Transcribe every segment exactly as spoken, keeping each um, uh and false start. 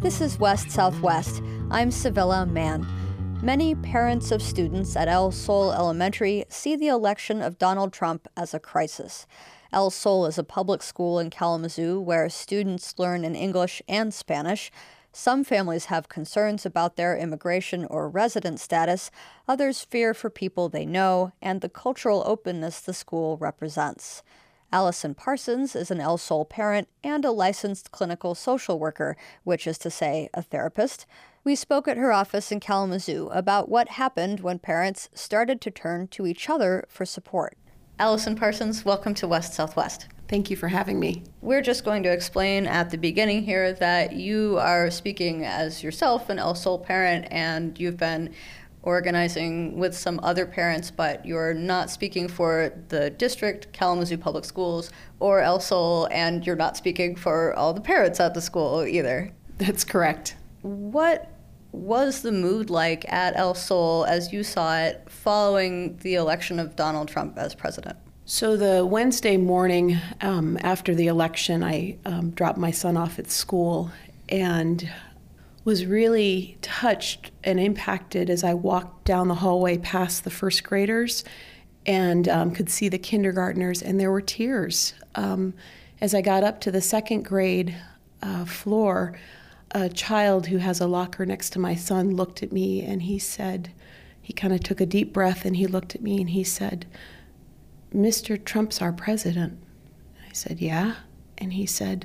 This is West Southwest. I'm Sevilla Mann. Many parents of students at El Sol Elementary see the election of Donald Trump as a crisis. El Sol is a public school in Kalamazoo where students learn in English and Spanish. Some families have concerns about their immigration or resident status. Others fear for people they know and the cultural openness the school represents. Allison Parsons is an El Sol parent and a licensed clinical social worker, which is to say, a therapist. We spoke at her office in Kalamazoo about what happened when parents started to turn to each other for support. Allison Parsons, welcome to West Southwest. Thank you for having me. We're just going to explain at the beginning here that you are speaking as yourself an El Sol parent, and you've been organizing with some other parents, but you're not speaking for the district, Kalamazoo Public Schools, or El Sol, and you're not speaking for all the parents at the school either. That's correct. What was the mood like at El Sol as you saw it following the election of Donald Trump as president? So the Wednesday morning um, after the election, I um, dropped my son off at school and was really touched and impacted as I walked down the hallway past the first graders and um, could see the kindergartners, and there were tears. Um, as I got up to the second grade uh, floor, a child who has a locker next to my son looked at me and he said, he kind of took a deep breath and he looked at me and he said, "Mister Trump's our president." I said, "Yeah?" And he said,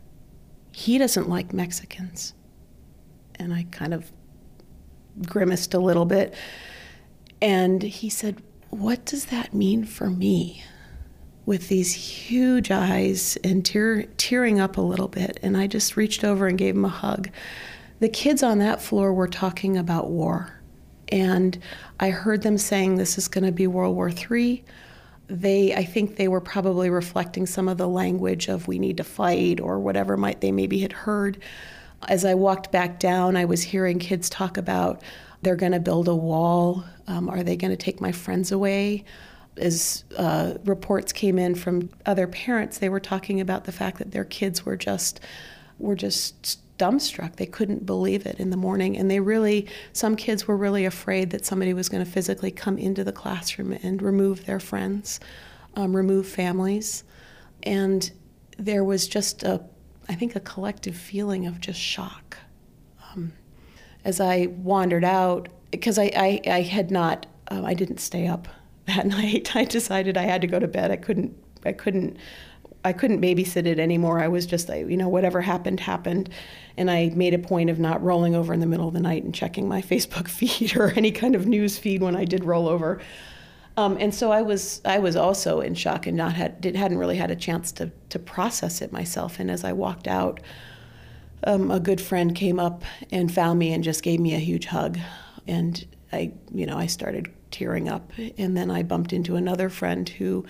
"He doesn't like Mexicans." And I kind of grimaced a little bit. And he said, "What does that mean for me?" With these huge eyes and tear, tearing up a little bit. And I just reached over and gave him a hug. The kids on that floor were talking about war. And I heard them saying this is going to be World War Three. They, I think they were probably reflecting some of the language of we need to fight or whatever might they maybe had heard. As I walked back down, I was hearing kids talk about they're going to build a wall. Um, are they going to take my friends away? As uh, reports came in from other parents, they were talking about the fact that their kids were just were just dumbstruck. They couldn't believe it in the morning. And they really, some kids were really afraid that somebody was going to physically come into the classroom and remove their friends, um, remove families. And there was just a I think a collective feeling of just shock. Um, as I wandered out, because I, I, I had not, uh, I didn't stay up that night. I decided I had to go to bed. I couldn't, I couldn't, I couldn't babysit it anymore. I was just, you know, whatever happened, happened. And I made a point of not rolling over in the middle of the night and checking my Facebook feed or any kind of news feed when I did roll over. Um, and so I was I was also in shock and not had did, hadn't really had a chance to to process it myself. And as I walked out, um, a good friend came up and found me and just gave me a huge hug. And I, you know, I started tearing up. And then I bumped into another friend who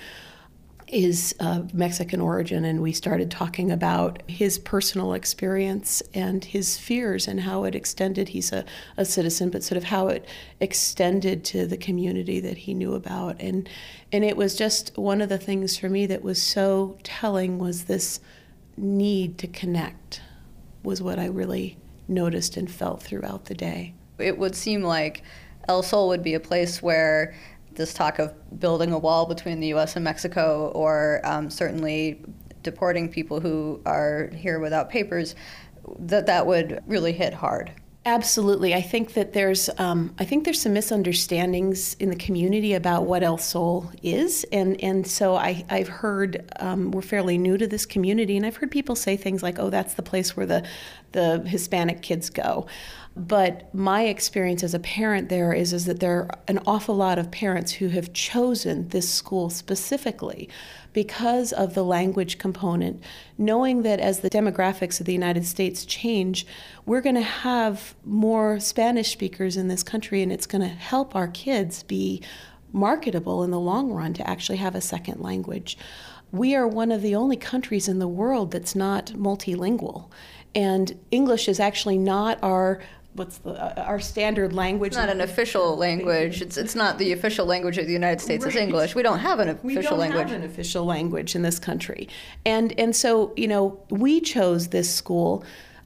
is of Mexican origin, and we started talking about his personal experience and his fears and how it extended. He's a, a citizen, but sort of how it extended to the community that he knew about. And and it was just one of the things for me that was so telling was this need to connect was what I really noticed and felt throughout the day. It would seem like El Sol would be a place where this talk of building a wall between the U S and Mexico, or um, certainly deporting people who are here without papers, that that would really hit hard. Absolutely. I think that there's um, I think there's some misunderstandings in the community about what El Sol is. And, and so I, I've heard, um, we're fairly new to this community, and I've heard people say things like, oh, that's the place where the, the Hispanic kids go. But my experience as a parent there is, is that there are an awful lot of parents who have chosen this school specifically because of the language component, knowing that as the demographics of the United States change, we're going to have more Spanish speakers in this country, and it's going to help our kids be marketable in the long run to actually have a second language. We are one of the only countries in the world that's not multilingual, and English is actually not our what's the uh, our standard language. It's not an official language. It's it's not the official language of the United States right. is English. We don't have an official we don't language. have an official language in this country. And and so, you know, we chose this school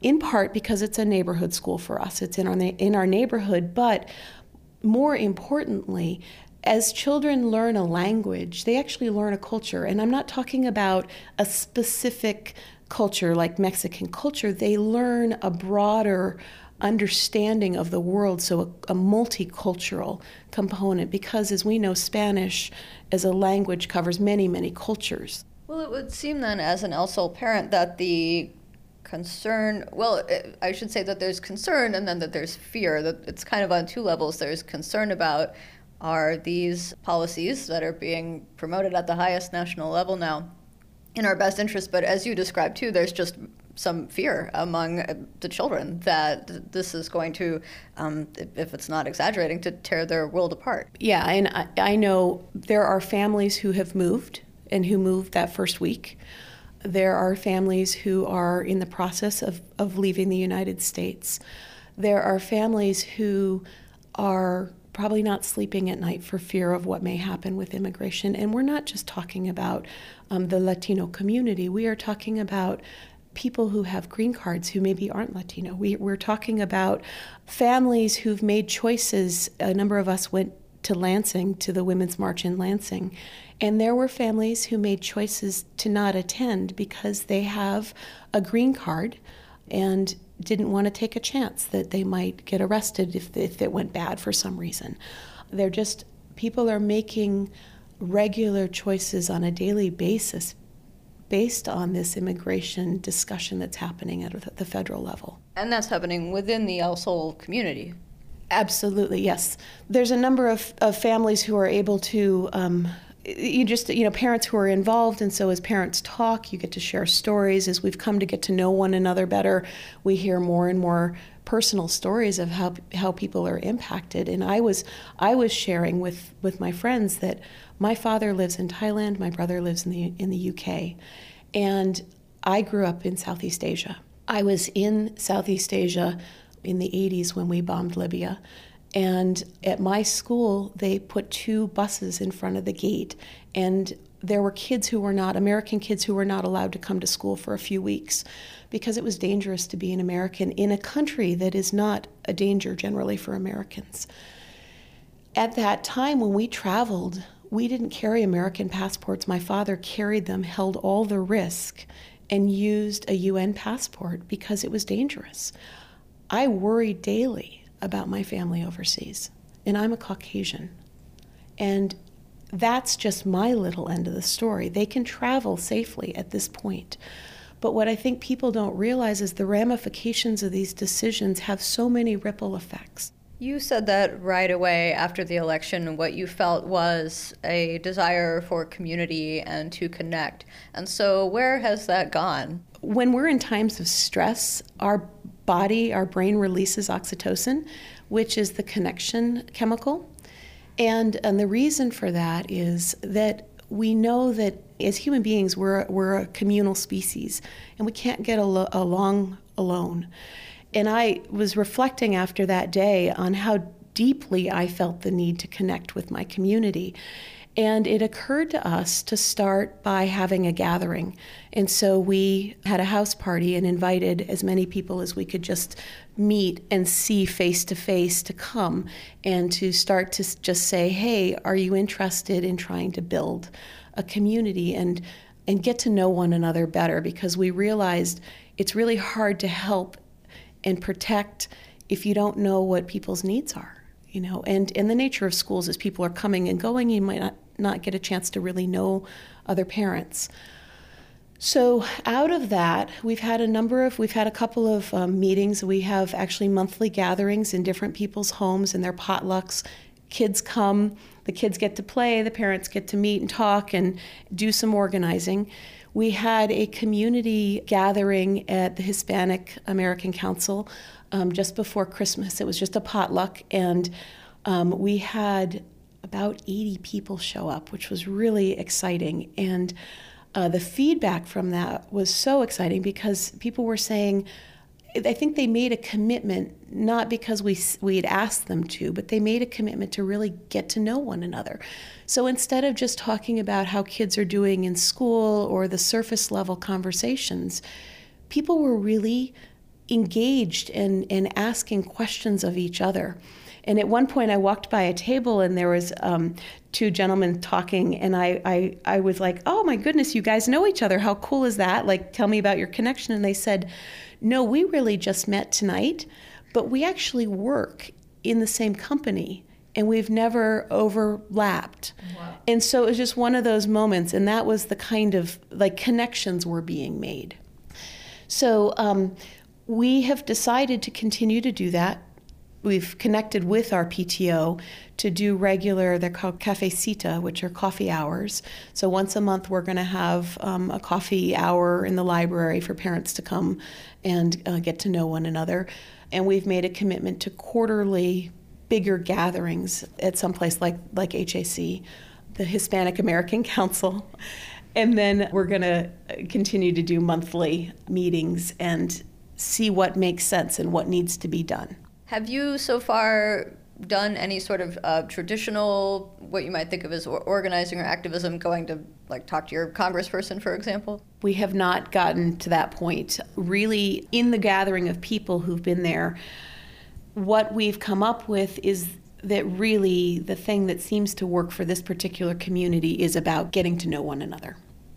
in part because it's a neighborhood school for us. It's in our, in our neighborhood, but more importantly, as children learn a language, they actually learn a culture. And I'm not talking about a specific culture like Mexican culture. They learn a broader understanding of the world, so a, a multicultural component, because as we know, Spanish as a language covers many, many cultures. Well, it would seem then, as an El Sol parent, that the concern, well, I should say that there's concern and then that there's fear, that it's kind of on two levels. There's concern about, are these policies that are being promoted at the highest national level now in our best interest? But as you described too, there's just some fear among the children that this is going to, um, if it's not exaggerating, to tear their world apart. Yeah, and I, I know there are families who have moved and who moved that first week. There are families who are in the process of, of leaving the United States. There are families who are probably not sleeping at night for fear of what may happen with immigration. And we're not just talking about um, the Latino community. We are talking about people who have green cards who maybe aren't Latino. We, we're talking about families who've made choices. A number of us went to Lansing, to the Women's March in Lansing, and there were families who made choices to not attend because they have a green card and didn't want to take a chance that they might get arrested if, if it went bad for some reason. They're just, people are making regular choices on a daily basis based on this immigration discussion that's happening at the federal level. And that's happening within the El Sol community. Absolutely, yes. There's a number of, of families who are able to, um, you just, you know, parents who are involved, and so as parents talk, you get to share stories. As we've come to get to know one another better, we hear more and more personal stories of how how people are impacted. And I was I was sharing with, with my friends that my father lives in Thailand, my brother lives in the in the U K, and I grew up in Southeast Asia. I was in Southeast Asia in the eighties when we bombed Libya. And at my school, they put two buses in front of the gate, and there were kids who were not, American kids who were not allowed to come to school for a few weeks because it was dangerous to be an American in a country that is not a danger generally for Americans. At that time when we traveled, we didn't carry American passports. My father carried them, held all the risk, and used a U N passport because it was dangerous. I worry daily about my family overseas, and I'm a Caucasian. And that's just my little end of the story. They can travel safely at this point. But what I think people don't realize is the ramifications of these decisions have so many ripple effects. You said that right away after the election, what you felt was a desire for community and to connect. And so where has that gone? When we're in times of stress, our body, our brain releases oxytocin, which is the connection chemical. And, and the reason for that is that we know that as human beings, we're, we're a communal species, and we can't get al- along alone. And I was reflecting after that day on how deeply I felt the need to connect with my community. And it occurred to us to start by having a gathering. And so we had a house party and invited as many people as we could just meet and see face to face to come and to start to just say, hey, are you interested in trying to build a community and and get to know one another better? Because we realized it's really hard to help and protect if you don't know what people's needs are. You know, and, and the nature of schools is people are coming and going. You might not, not get a chance to really know other parents. So out of that, we've had a number of, we've had a couple of um, meetings. We have actually monthly gatherings in different people's homes and their potlucks. Kids come, the kids get to play, the parents get to meet and talk and do some organizing. We had a community gathering at the Hispanic American Council Um, just before Christmas. It was just a potluck, and um, we had about eighty people show up, which was really exciting. And uh, the feedback from that was so exciting because people were saying, I think they made a commitment, not because we we had asked them to, but they made a commitment to really get to know one another. So instead of just talking about how kids are doing in school or the surface level conversations, people were really engaged and, and asking questions of each other. And at one point I walked by a table and there was um, two gentlemen talking, and I, I, I was like, oh my goodness, you guys know each other. How cool is that? Like, tell me about your connection. And they said, no, we really just met tonight, but we actually work in the same company and we've never overlapped. Wow. And so it was just one of those moments, and that was the kind of like connections were being made. So um, we have decided to continue to do that. We've connected with our P T O to do regular, they're called cafecita, which are coffee hours. So once a month we're going to have um, a coffee hour in the library for parents to come and uh, get to know one another. And we've made a commitment to quarterly bigger gatherings at some place like, like H A C, the Hispanic American Council. And then we're going to continue to do monthly meetings and see what makes sense and what needs to be done. Have you so far done any sort of uh, traditional, what you might think of as organizing or activism, going to like talk to your congressperson, for example? We have not gotten to that point. Really, in the gathering of people who've been there, what we've come up with is that really the thing that seems to work for this particular community is about getting to know one another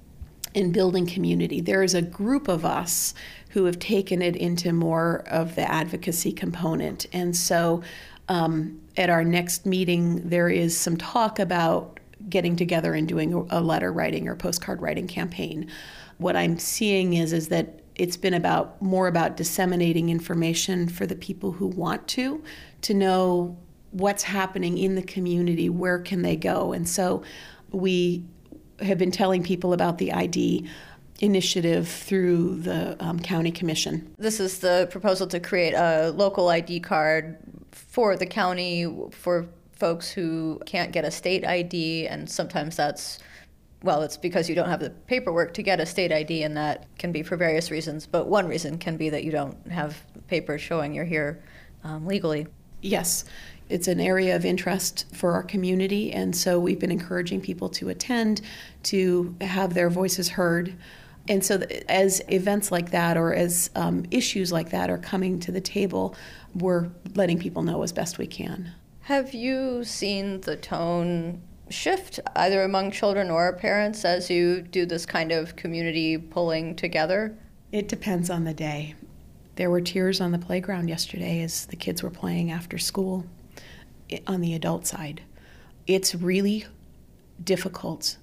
and building community. There is a group of us who have taken it into more of the advocacy component. And so um, at our next meeting, there is some talk about getting together and doing a letter writing or postcard writing campaign. What I'm seeing is, is that it's been about more about disseminating information for the people who want to, to know what's happening in the community, where can they go. And so we have been telling people about the I D initiative through the um, county commission. This is the proposal to create a local I D card for the county for folks who can't get a state I D, and sometimes that's, well, it's because you don't have the paperwork to get a state I D, and that can be for various reasons, but one reason can be that you don't have papers showing you're here um, legally. Yes. It's an area of interest for our community, and so we've been encouraging people to attend, to have their voices heard. And so as events like that or as um, issues like that are coming to the table, we're letting people know as best we can. Have you seen the tone shift either among children or parents as you do this kind of community pulling together? It depends on the day. There were tears on the playground yesterday as the kids were playing after school. On the adult side, it's really difficult,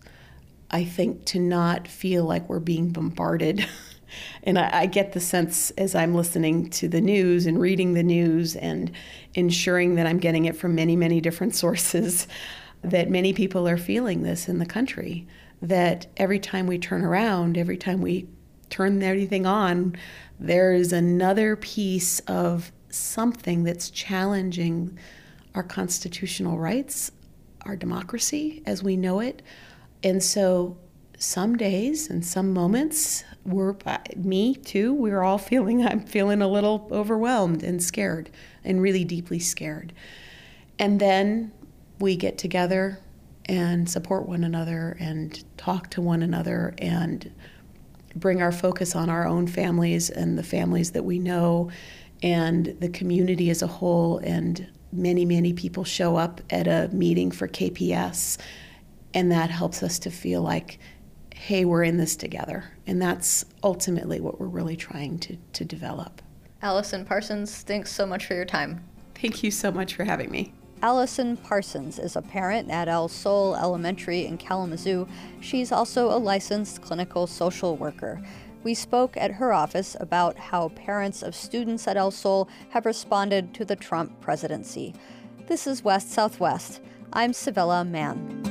I think, to not feel like we're being bombarded. And I, I get the sense as I'm listening to the news and reading the news and ensuring that I'm getting it from many, many different sources, that many people are feeling this in the country, that every time we turn around, every time we turn everything on, there is another piece of something that's challenging our constitutional rights, our democracy as we know it. And so some days and some moments, we're, me too, we're all feeling, I'm feeling a little overwhelmed and scared and really deeply scared. And then we get together and support one another and talk to one another and bring our focus on our own families and the families that we know and the community as a whole. And many, many people show up at a meeting for K P S, and that helps us to feel like, hey, we're in this together. And that's ultimately what we're really trying to, to develop. Allison Parsons, thanks so much for your time. Thank you so much for having me. Allison Parsons is a parent at El Sol Elementary in Kalamazoo. She's also a licensed clinical social worker. We spoke at her office about how parents of students at El Sol have responded to the Trump presidency. This is West Southwest. I'm Civilla Mann.